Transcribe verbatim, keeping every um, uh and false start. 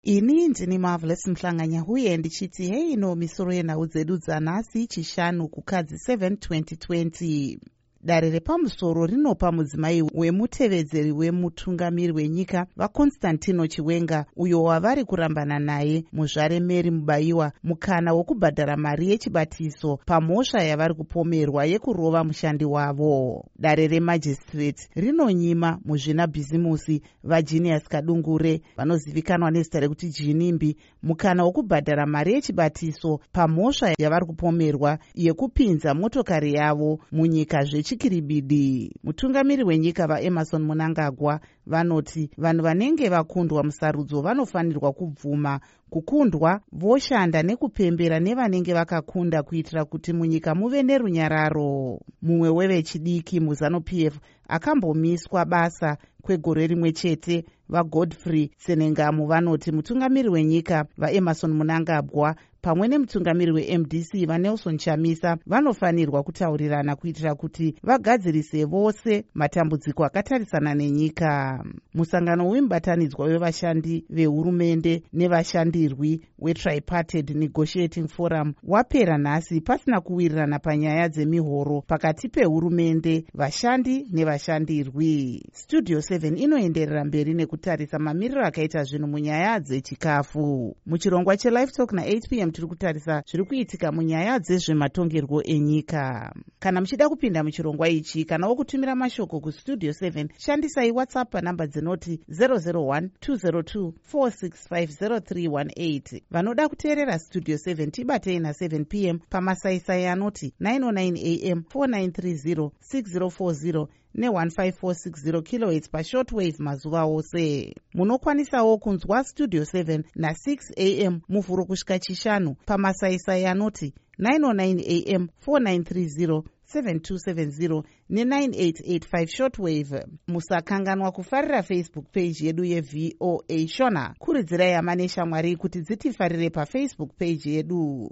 Ini ndini Marvelous Mhlanganya uye ndichiti hei ino misoro yenhau dzedu dzanhasi chishanu kukadzi seven twenty twenty. Dare repamusoro rinopa mudzimai wemutevedzeri wemutungamiri wenyika vaConstantino Chiwenga uyo wavari kurambana naye muzvare Mary Mubayiwa mukana wokubhadhara mari yechibatiso pamhosva yavari kupomerwa yekurova mushandi wavo. Dare remajistrate rinonyima muzvina bhizimusi Virginius Kadungure vanozivikanwa nezita rekuti Jinimbi mukana wokubhadhara mari yechibatiso pamhosva yavari kupomerwa yekupinza motokari yavo munyika zvechi Chikiribidi. Mutungamiri wenyika vaEmmerson Mnangagwa vanoti vanhu vanenge vakundwa musarudzo vanofanirwa kubvuma kukundwa voshanda nekupembera nevanenge vakakunda kuitira kuti munyika muve nerunyararo. Mumwe wevechidiki muZanu-P F akambomiswa basa kwegore rimwe chete vaGodfrey Senengamu vanoti mutungamiri wenyika vaEmmerson Mnangagwa pamwe nemutungamiri weM D C vaNelson Chamisa vanofanirwa kutaurirana kuitira kuti vagadzirise vose matambudziko akatarisana nenyika. Musangano wemubatanidzwa wevashandi vehurumende nevashandirwi weTripartite Negotiating Forum wapera nhasi pasina kuwirirana panyaya dzemihoro pakati pehurumende, vashandi nevashandirwi. Studio seven inoenderera mberi nekutarisa mamiriro akaita zvinhu munyaya dzechikafu. Muchirongwa cheLive Talk na eight p m tiri kutarisa zviri kuitika munyaya dzezvematongerwo enyika. Kana muchida kupinda muchirongwa ichi kana wokutumira mashoko kustudio seven shandisai WhatsApp panhamba dzinoti zero zero one two zero two four six five zero three one eight. Vanoda kuteerera Studio seven tibatei na seven p m pamasaisai anoti nine oh nine a m four nine three zero six zero four zero ne one five four six zero kilohertz pashortwave mazuva ose. Munokwanisawo kunzwa Studio seven na six a m muvhuro kusvika chishanu pamasaisai anoti nine oh nine a m four nine three zero seven two seven zero ne nine eight eight five shortwave. Musakanganwa kufarira Facebook page yedu yeV O A Shona. Kuridzirai hama neshamwari kuti dzitifarire paFacebook page yedu.